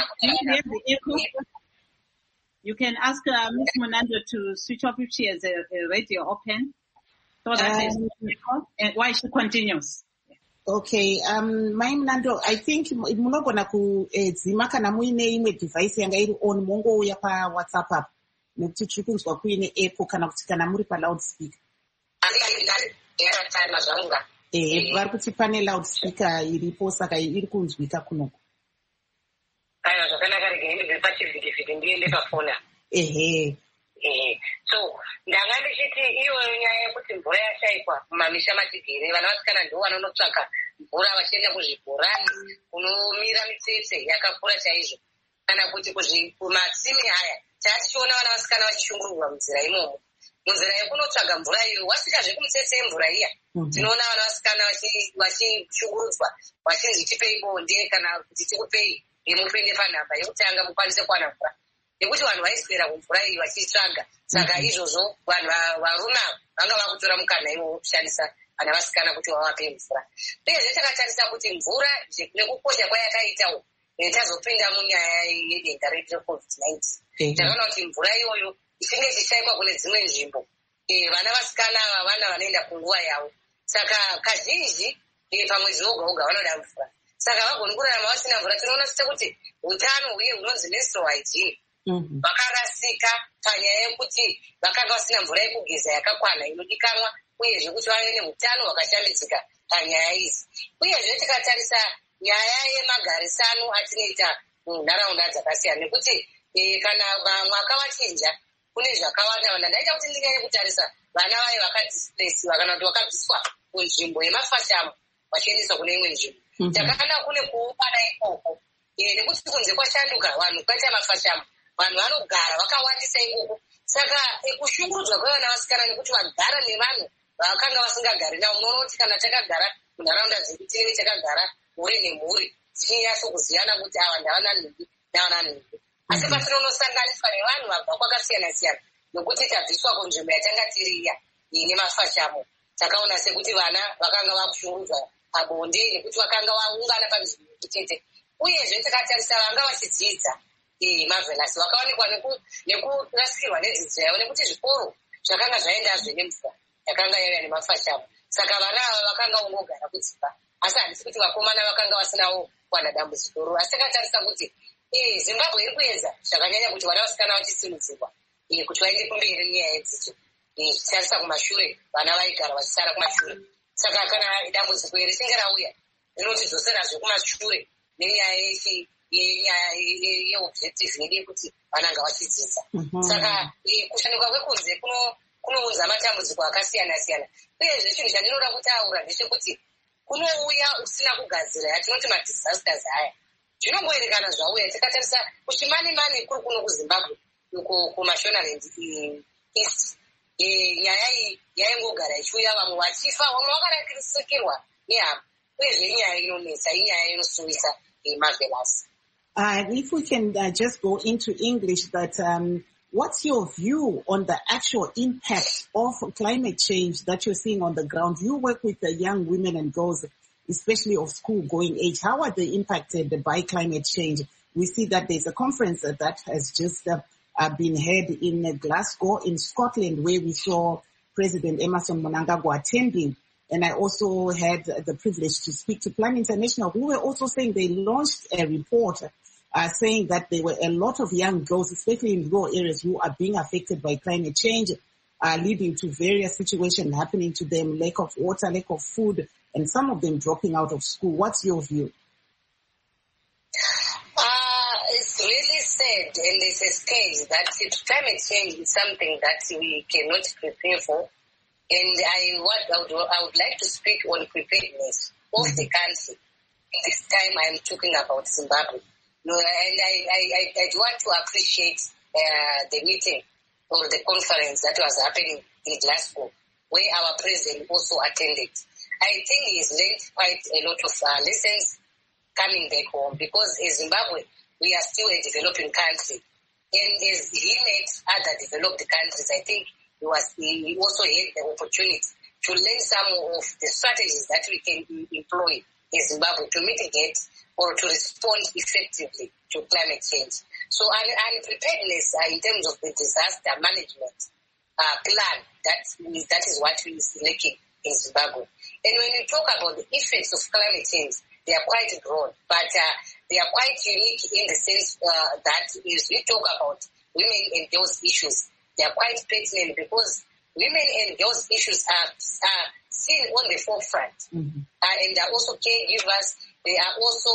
You can ask Miss Munando to switch off if she has a radio open, so that while she continues. Okay, Mai Munando, I think munogona kudzima kana muine imwe device yanga iri on mongouya pa WhatsApp app nekuti tiri kunzwa kuine echo kana kuti kana muri pa loudspeaker. Vari kuti pane loudspeaker iripo saka iri kunzwika kunoko. Aiwa, zvakanaka, rege ndibve pachivhitivhiti ndiende pafona. So ndanga ndichiti iyo nyaya yekuti mvura yashaikwa mumamisha matigere, vana vasikana ndivo vanonotsvaka mvura vachienda kuzvibhorani kunomira mitsetse yakakura chaizvo, kana kuti kumatsime aya. Tichiona vana vasikana vachishungururwa munzira imomo, munzira yekunotsvaga mvura iyo. Wasvikazve kumitsetse yemvura iya, tinoona vana vasikana vachishungurudzwa vachinzi tipei bonde kana kuti tikupei mupinde panhamba yekutanga mukwanise kuwana mvura, nekuti vanhu vaiswera kumvura iyi vachitsvaga. Saka izvozvo vanhu varume vanga vakutora mukana iwo kushandisa vana vasikana kuti vavape mvura. Uyezve takatarisa kuti mvura nekukosha kwayakaitawo tazopinda munyaya yedenda reCOVID-19. Takaona kuti mvura iyoyo ichinge ichishaikwa kune dzimwe nzvimbo, vana vasikana ava vana vanoenda kunguva yavo. Saka kazhinji pamwedzi woga woga vanoda mvura. Saka vagoni kurarama vasina mvura. Tinoona kuti utano uye hunonzi menstrual hygiene vakarasika panyaya yekuti vakanga vasina mvura yekugeza yakakwana inodikanwa, uyezve kuti vave neutano hwakashambidzika panyaya idzi. Uyezve tikatarisa nyaya yemagarisano atinoita munharaunda dzakasiyana, nekuti kana mwaka wachinja kune zvakawanda wanda. Ndaita kuti ndinyanye kutarisa vana vaye vakadisplesiwa kana kuti vakabviswa kunzvimbo yemafashamo vachiendeswa kune imwe nzvimbo. Takana kune kuungana ikoko nekuti kunze kwashanduka, vanhu kwaita mafashamo, vanhu vanogara vakawandisa ikoko. Saka kushungurudzwa kwevana vasikana nekuti vagara nevanhu vakanga vasingagari navo. Munoona kuti kana takagara munharaunda dzedu tinenge takagara mhuri nemhuri tichinyatso kuziyana kuti ava ndavana nhumbi navana nhumbi. Asi patinonosanganiswa nevanhu vabva kwakasiyana-siyana nokuti tabviswa kunzvimbo yatanga tiri iya nemafashamo, takaona sekuti vana vakanga vakushungurudzwa pabonde nekuti vakanga vaungana panzvimbo chete. Uyezve tikatarisa vanga vachidzidza mavhenasi vakawanikwa nekurasikirwa nedzidzo yavo nekuti zvikoro zvakanga zvaendazve nemvura yakanga yauya nemafashamo. Saka vana ava vakanga vongogara kudzimba, asi handisi kuti vakomana vakanga vasinawo kuwana dambudziko. Asi takatarisa kuti Zimbabwe iri kuedza zvakanyanya kuti vana vasikana vachisimudzirwa kuti vaende kumberi nenyaya yedzidzo. Tichitarisa kumashure, vana vaigara vachisara kumashure. Saka kana dambudziko iri richinge rauya rinotidzoserazve kumashure nenyaya yeobjective yedu yekuti vananga vachidzidza. Saka kushanduka kwekunze kunounza matambudziko akasiyana-siyana. Uyezve chinhu chandinoda kutaura ndechekuti kunouya usina kugadzira, yatinoti madisasters aya. Zvinongoerekana zvauya. Tikatarisa kuchimani-mani kuri kuno kuZimbabwe kumashonaland east, nyaya iyi yaingogara ichiuya, vamwe vachifa, vamwe vakarasikirwa nehama. Uyezve inyaya inonetsa, inyaya inosuvisa marvelous. If we can just go into English, that what's your view on the actual impact of climate change that you're seeing on the ground? You work with the young women and girls, especially of school-going age. How are they impacted by climate change? We see that there's a conference that has just been held in Glasgow in Scotland, where we saw President Emmerson Mnangagwa attending. And I also had the privilege to speak to Plan International, who were also saying they launched a report saying that there were a lot of young girls, especially in rural areas, who are being affected by climate change, leading to various situations happening to them, lack of water, lack of food, and some of them dropping out of school. What's your view? It's really sad, and it's a stage that climate change is something that we cannot prepare for. And I would like to speak on preparedness of the country. This time I'm talking about Zimbabwe. And I want to appreciate the meeting or the conference that was happening in Glasgow, where our president also attended. I think he's learned quite a lot of lessons coming back home, because in Zimbabwe, we are still a developing country. And as he met other developed countries, I think he also had the opportunity to learn some of the strategies that we can employ in Zimbabwe to mitigate or to respond effectively to climate change. So unpreparedness in terms of the disaster management plan, that is what is lacking in Zimbabwe. And when you talk about the effects of climate change, they are quite broad, but they are quite unique in the sense that as we talk about women and girls issues, they are quite pertinent because women and girls issues are seen on the forefront, and they are also caregivers. They are also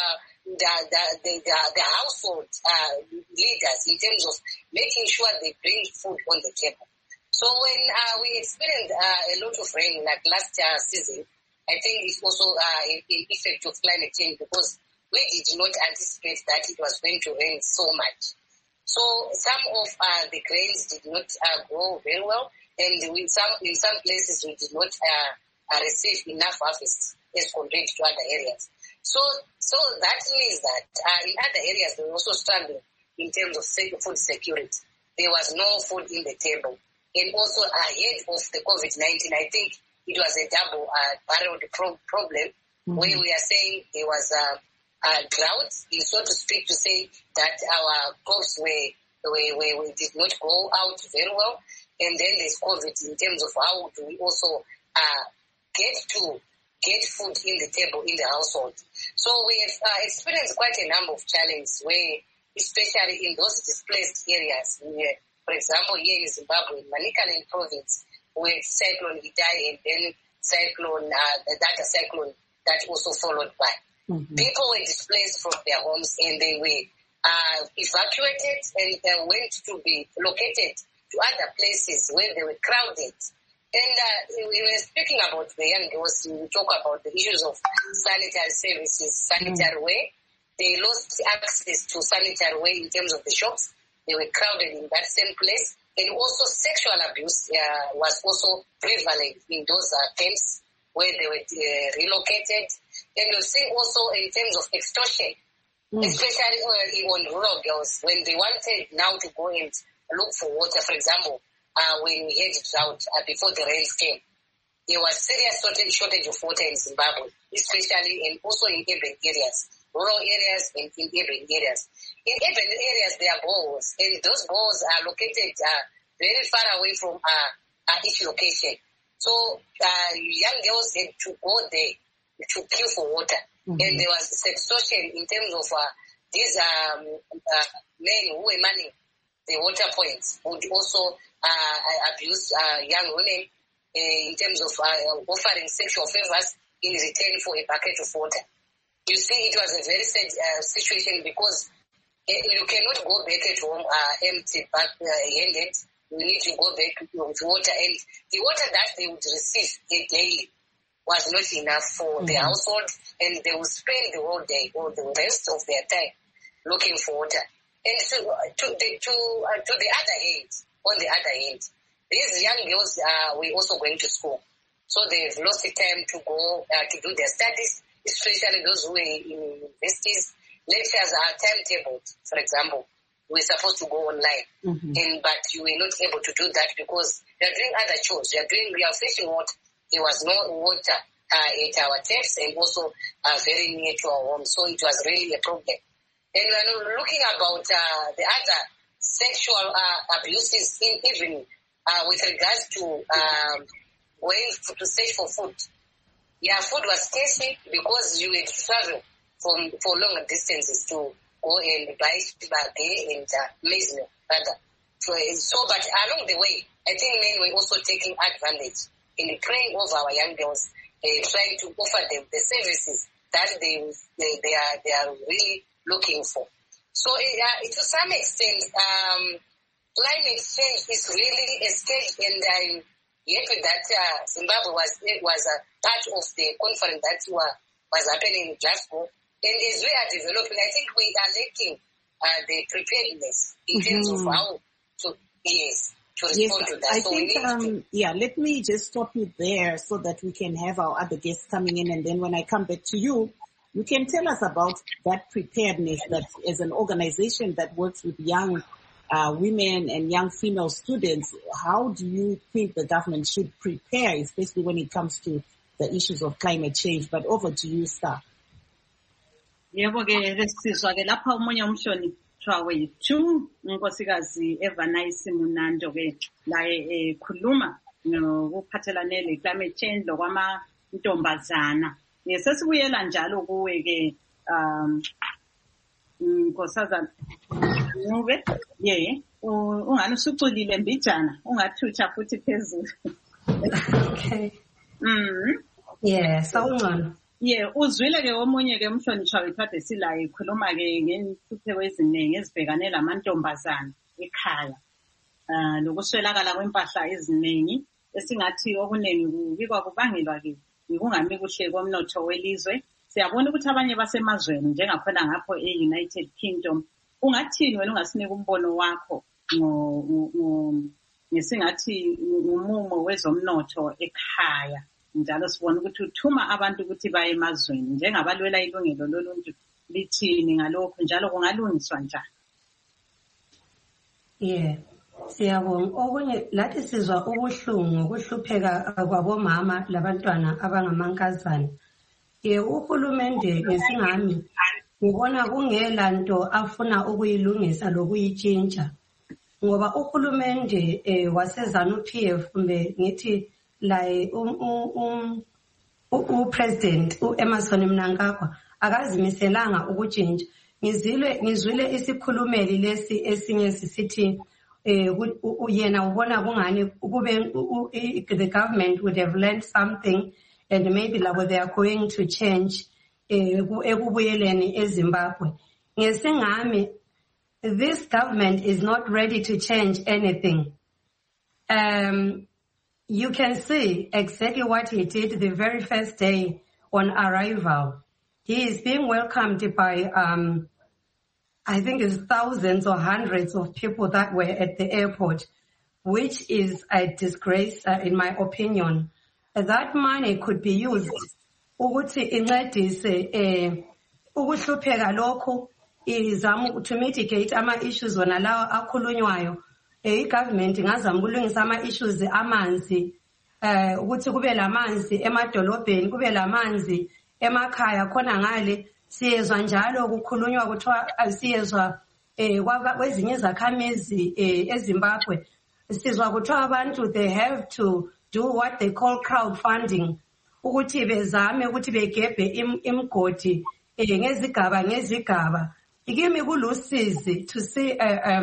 the household leaders in terms of making sure they bring food on the table. So when we experienced a lot of rain like last season, I think it's also an effect of climate change, because we did not anticipate that it was going to rain so much. So some of the grains did not grow very well, and in some places we did not receive enough harvest as compared to other areas. So that means that in other areas they were also struggling in terms of food security. There was no food in the table. And also ahead of the COVID-19, I think it was a double-barreled problem, where we are saying there was a drought, so to speak, to say that our crops we did not grow out very well. And then there's COVID in terms of how do we also get food in the table in the household. So we have experienced quite a number of challenges where especially in those displaced areas. For example, here in Zimbabwe, in Manicaland province, where Cyclone Idai and then the Data cyclone that also followed by. People were displaced from their homes and they were evacuated and went to be located to other places where they were crowded. And we were speaking about the young girls. We talk about the issues of sanitary services, sanitary way. They lost access to sanitary way in terms of the shops. They were crowded in that same place. And also sexual abuse was also prevalent in those camps where they were relocated. And you'll see also in terms of extortion, especially on rural girls, when they wanted now to go and look for water, for example, when we had drought before the rains came, there was serious shortage of water in Zimbabwe, especially and also in urban areas, rural areas and in urban areas. In urban areas, there are boreholes, and those boreholes are located very far away from each location. So young girls had to go there to queue for water. And there was extortion in terms of these men who were manning the water points would also abuse young women in terms of offering sexual favors in return for a bucket of water. You see, it was a very sad situation because you cannot go back at home empty-handed. You need to go back with water, and the water that they would receive a day was not enough for the household, and they would spend the whole day or the rest of their time looking for water. And so, on the other hand, these young girls were also going to school, so they've lost the time to go to do their studies, especially those who were in universities. Lectures are timetabled, for example. We're supposed to go online, but you were not able to do that because you are doing other chores. We are fetching water. There was no water at our taps and also very near to our home. So it was really a problem. And we're looking about the other sexual abuses, even with regards to going to search for food. Yeah, food was scarce because you had to travel for longer distances to go and buy spaghetti and maize meal. But along the way, I think men were also taking advantage in the preying of our young girls, trying to offer them the services that they are really looking for. So to some extent, climate change is really a stage, and yet that Zimbabwe was a part of the conference that was happening in Glasgow. And as we are developing, I think we are lacking the preparedness in terms of how to respond to that. I so think, let me just stop you there so that we can have our other guests coming in. And then when I come back to you, you can tell us about that preparedness that as an organization that works with young women and young female students, how do you think the government should prepare, especially when it comes to the issues of climate change? But over to you, Star. Yebo ke lesizwa ke lapha umunye umhlonishwa wethu unkosikazi Evanice Munando ke la ekhuluma ngokuphathelane le climate change lokwama ntombazana. Sesibuyela njalo kuwe ke nkosazana Ncube ungani usuculile mbijana ungathutsha futhi phezulu. Okay. Sawungcono. Uzwile ke omunye ke umhlonishwa wethu ade sila ekhuluma ke ngentuthe eziningi ezibhekane lamantombazana ekhaya. Lokuswelakala kwempahla eziningi esingathi okuningi kubikwa kubangelwa ke ukungami kuhle komnotho welizwe. Siyabona ukuthi abanye basemazweni njengakhona ngapho e-United Kingdom. Ungathini wena ungasinika umbono wakho ngesingathi umumo wezomnotho ekhaya? Njalo sibona ukuthi uthuma abantu ukuthi baye emazweni njengabalwela ilungelo loluntu lithini ngalokho njalo kungalungiswa njani? Siyabonga. Okunye lathi sizwa ubuhlungu ukuhlupheka kwabomama labantwana abangamankazana. Uhulumende ngesingami ngibona kungela nto afuna ukuyilungisa lokuyitshintsha ngoba uhulumende waseZANU-PF kumbe ngithi la upresident uEmmerson Mnangagwa akazimiselanga ukutshintsha. ngizwile isikhulumeli lesi esinye sisithi yena ubona kungani the government would have learned something and maybe labo they are going to change ekubuyeleni eZimbabwe. Ngesingami, this government is not ready to change anything. You can see exactly what he did the very first day on arrival. He is being welcomed by, I think it's thousands or hundreds of people that were at the airport, which is a disgrace, in my opinion. That money could be used ukuthi incedise ukuhlupheka lokho izama to mitigate ama issues wona lawa akhulunywayo. I-government ingazama ukulungisa ama-issues amanzi, ukuthi kube lamanzi emadolobheni, kube lamanzi emakhaya khona ngale. Siyezwa njalo kukhulunywa kuthiwa siyezwa kwezinye izakhamizi eZimbabwe sizwa kuthiwa abantu they have to do what they call crowdfunding, ukuthi bezame ukuthi begebhe imgodi ngezigaba. Ikimi kulusizi to see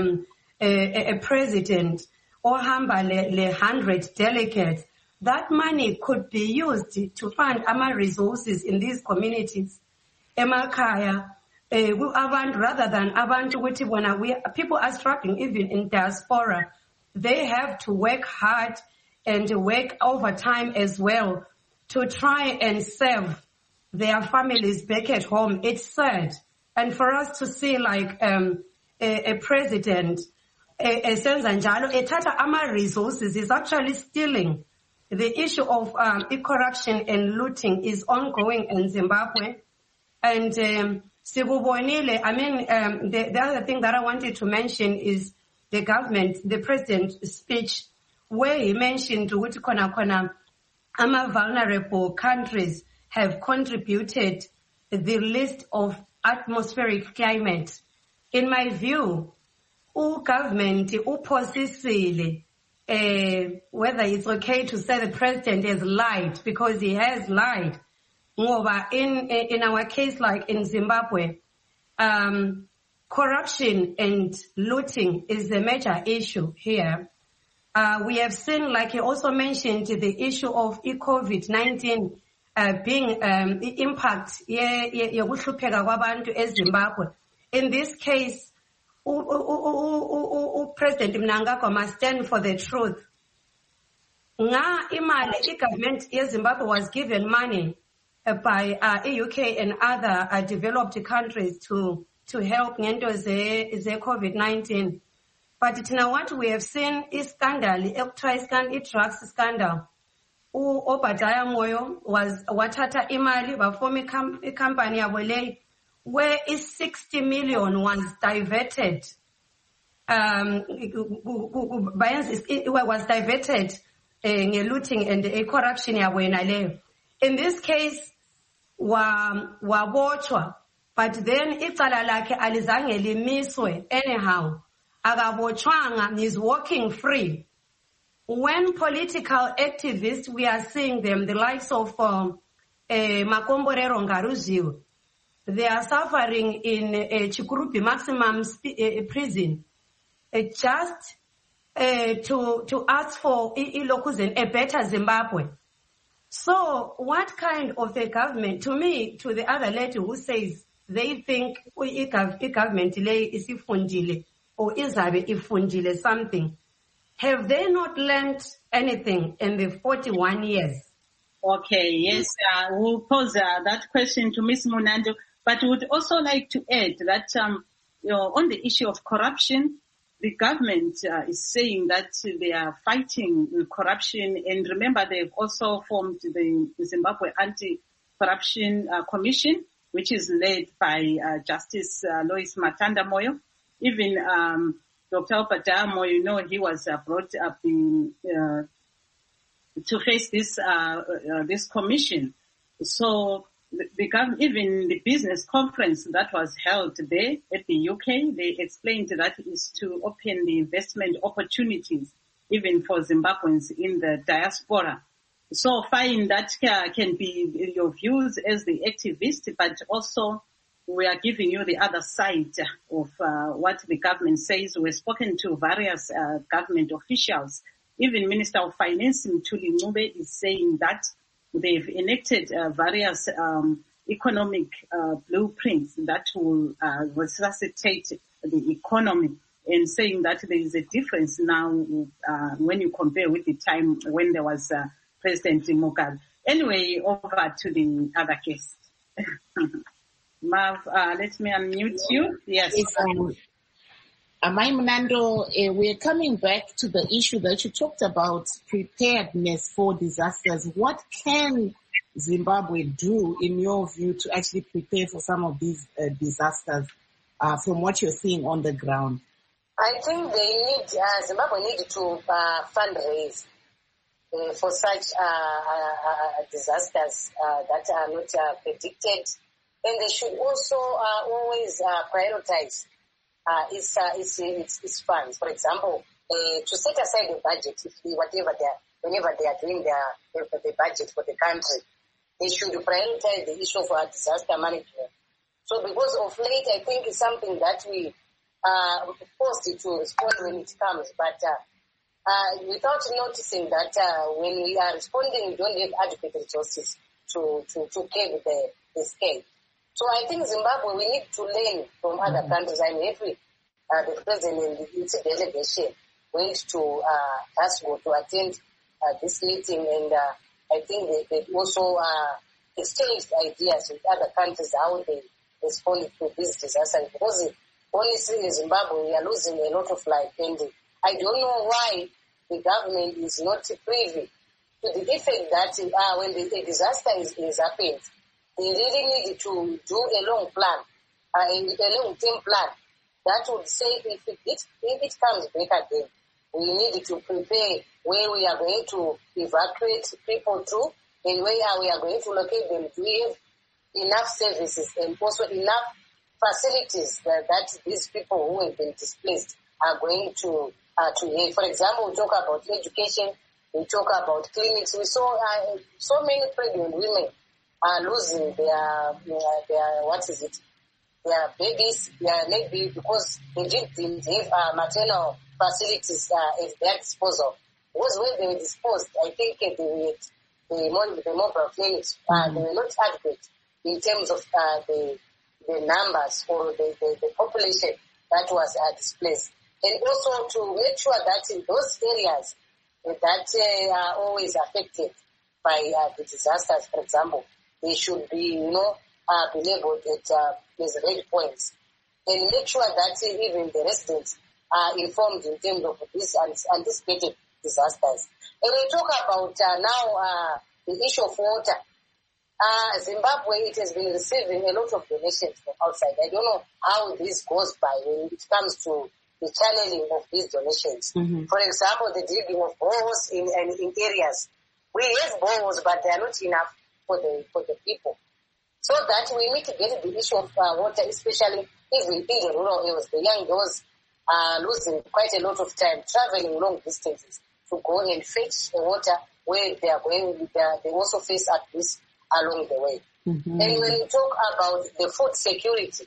a president ohamba le 100 delegates. That money could be used to fund ama resources in these communities emakhaya, abantu rather than abantu ukuthi bona people are struggling even in diaspora. They have to work hard and work overtime as well to try and serve their families back at home. It's sad. And for us to see like a president esenza njalo ethatha ama resources is actually stealing. The issue of corruption and looting is ongoing in Zimbabwe. And sikubonile, I mean, the other thing that I wanted to mention is the president's speech, where he mentioned ukuthi khona ama vulnerable countries have contributed the list of atmospheric climate. In my view, government uphosisile, whether it's okay to say the president has lied, because he has lied. In our case, like in Zimbabwe, corruption and looting is the major issue here. We have seen, like he also mentioned, the issue of COVID-19 being impact yokuhlupheka kwabantu eZimbabwe. In this case, President Mnangagwa must stand for the truth. The government eZimbabwe was given money by UK and other developed countries to help ngento ze COVID-19. But now what we have seen is scandal, drugs scandal. Obadiah Moyo was wathatha imali bafoma company yabo le, where is 60 million was diverted. Was diverted nge-looting and corruption yabo yena leyo. In this case, wabotshwa, but then icala lakhe alizange limiswe anyhow. Akabotshwanga, he's walking free. When political activists, we are seeing them, the likes of Makomborero Ngaruziwe, they are suffering in Chikurupi maximum prison, just to ask for a better Zimbabwe. So what kind of a government, to me, to the other lady who says they think government is ifundile or izabe ifundile something, have they not learned anything in the 41 years? Okay, yes, we'll pose that question to Ms. Munando, but would also like to add that, on the issue of corruption, the government is saying that they are fighting corruption, and remember they've also formed the Zimbabwe Anti-Corruption Commission, which is led by Justice Lois Matanda Moyo. Even Dr. Obadiah Moyo, he was brought up to face this commission. So even the business conference that was held there at the UK, they explained that is to open the investment opportunities even for Zimbabweans in the diaspora. So fine, that can be your views as the activist, but also we are giving you the other side of what the government says. We've spoken to various government officials. Even Minister of Finance, Mthuli Ncube, is saying that they've enacted various economic blueprints that will resuscitate the economy, and saying that there is a difference now when you compare with the time when there was President Mugabe. Anyway, over to the other case. Marv, let me unmute you. Yes. Maimnando, we're coming back to the issue that you talked about, preparedness for disasters. What can Zimbabwe do, in your view, to actually prepare for some of these disasters from what you're seeing on the ground? I think Zimbabwe need to fundraise for such disasters that are not predicted. And they should also always prioritize its funds. For example, to set aside a budget, whenever they are doing the budget for the country, they should prioritize the issue of disaster management. So because of late, I think it's something that we are forced to respond when it comes, but without noticing that when we are responding, we don't have adequate resources to curb the scale. So I think Zimbabwe, we need to learn from other countries. I'm happy the president and its delegation went to Glasgow to attend this meeting, and I think they also exchanged ideas with other countries how they respond to this disaster. Because honestly, in Zimbabwe, we are losing a lot of life, and I don't know why the government is not privy to the effect that when a disaster is happened, they really need to do a long plan, a long-term plan that would say if it comes back again, we need to prepare where we are going to evacuate people to and where we are going to locate them. Do we have enough services and also enough facilities that these people who have been displaced are going to have? For example, we talk about education, we talk about clinics. We saw so many pregnant women are losing their babies, maybe because they didn't have maternal facilities at their disposal. Because when they were disposed, I think the mobile clinics they were not adequate in terms of the numbers or the population that was displaced. And also to make sure that in those areas that are always affected by the disasters, for example, they should be, be labeled at these red points, and make sure that even the residents are informed in terms of these anticipated disasters. And we talk about now the issue of water. Zimbabwe, it has been receiving a lot of donations from outside. I don't know how this goes by when it comes to the channeling of these donations. Mm-hmm. For example, the digging of boreholes in areas. We have boreholes, but they are not enough for the people. So that we mitigate the issue of water, especially even in the rural areas. The young girls are losing quite a lot of time traveling long distances to go and fetch water where they are going. They also face abuse along the way. Mm-hmm. And when you talk about the food security,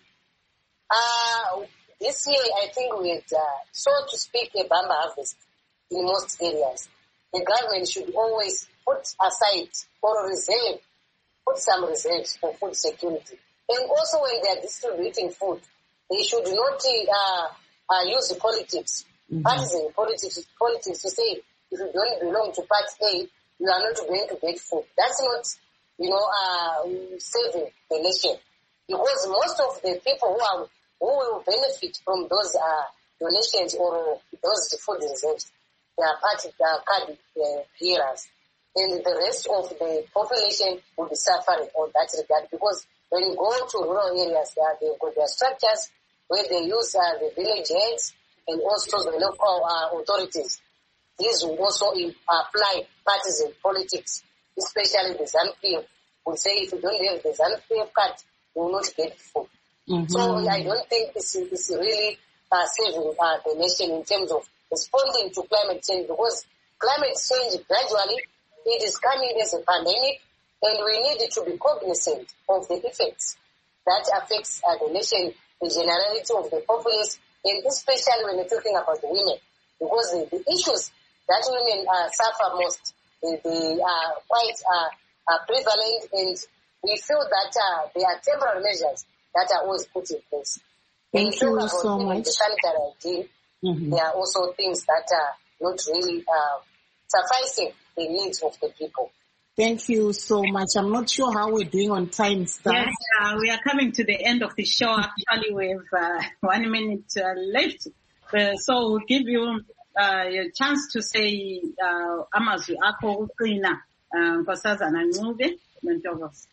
this year I think we had, so to speak, a bamba harvest in most areas. The government should always put aside or put some reserves for food security. And also when they are distributing food, they should not use politics, partisan politics to say, if you don't belong to part A, you are not going to get food. That's not, saving the nation. Because most of the people who will benefit from those donations or those food reserves, they are card bearers. And the rest of the population will be suffering on that regard, because when you go to rural areas, they've got their structures where they use the village heads and also the local authorities. These will also apply partisan politics, especially the ZANU-PF will say if you don't have the ZANU-PF card, you will not get food. Mm-hmm. So I don't think it's really saving the nation in terms of responding to climate change, because climate change gradually, it is coming as a pandemic, and we need to be cognizant of the effects that affects the nation, the generality of the populace, and especially when you're talking about the women, because the issues that women suffer most, they are quite prevalent, and we feel that there are temporary measures that are always put in place. Thank you so much. The sanitary hygiene, there are also things that are not really sufficing the needs of the people. Thank you so much. I'm not sure how we're doing on time, Star. Yes, we are coming to the end of the show. Actually, we have 1 minute left. So we'll give you a chance to say amazwi akho uqina nkosazana Ncube noNtokozo.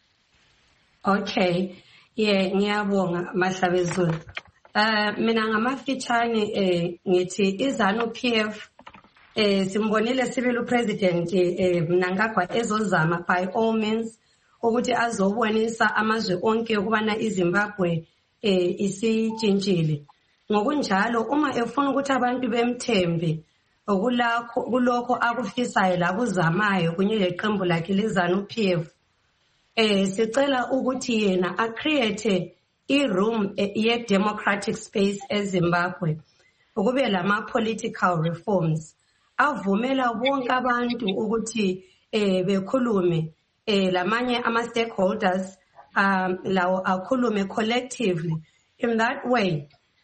Okay. Yeah, ngiyabonga Mahlabezulu. Mina ngamafitshane ngithi iZANU-PF simbonile Sibili President Mnangagwa ezozama by all means ukuthi azobonisa amazwe onke ukubana iZimbabwe isitshintshile. Ngokunjalo uma efuna ukuthi abantu bemthembe kulokho akufisayo lakuzamayo kunye leqembu lakhe leZANU-PF sicela ukuthi yena acreate i-room ye-democratic space eZimbabwe ukube lama political reforms avumela bonke abantu ukuthi bekhulume lamanye ama-stakeholders lawo akhulume collectively. In that way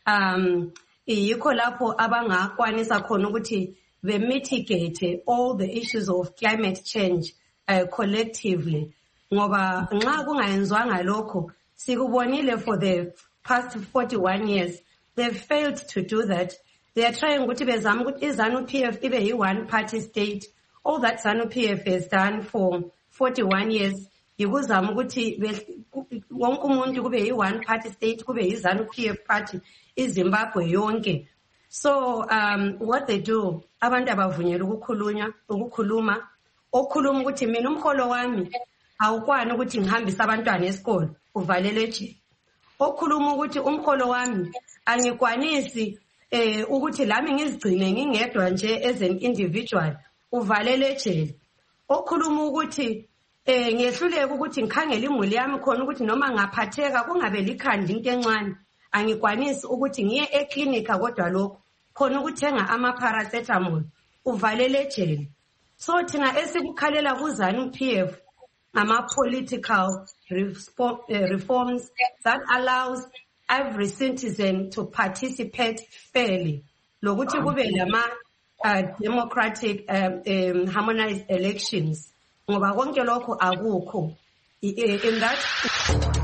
yikho lapho abangakwanisa khona ukuthi be-mitigate all the issues of climate change collectively. Ngoba nxa kungayenzwanga lokho sikubonile for the past 41 years they've failed to do that. They are trying ukuthi bezama ukuthi iZANU-PF ibe yi-one party state. All that ZANU-PF has done for 41 years yikuzama ukuthi wonke umuntu kube yi-one party state, kube yi-ZANU-PF party iZimbabwe yonke. So what they do, abantu abavunyela ukukhuluma okhuluma ukuthi mina umholo wami awukwani ukuthi ngihambise abantwana esikole uvalele eje. Okhuluma ukuthi umholo wami angikwanisi ukuthi lami ngizigcine ngingedwa nje as an individual uvalele ejele. Okhuluma ukuthi ngehluleke ukuthi ngikhangele imuli yami khona ukuthi noma ngaphatheka kungabe likhandi into encane angikwanisi ukuthi ngiye eklinika kodwa lokho khona ukuthenga ama-paracetamol uvalele ejele. So thina esikukhalela kuZANU-PF ama-political reforms that allows every citizen to participate fairly. Lokuthi kube lama democratic harmonized elections. Ngoba konke lokho akukho. In that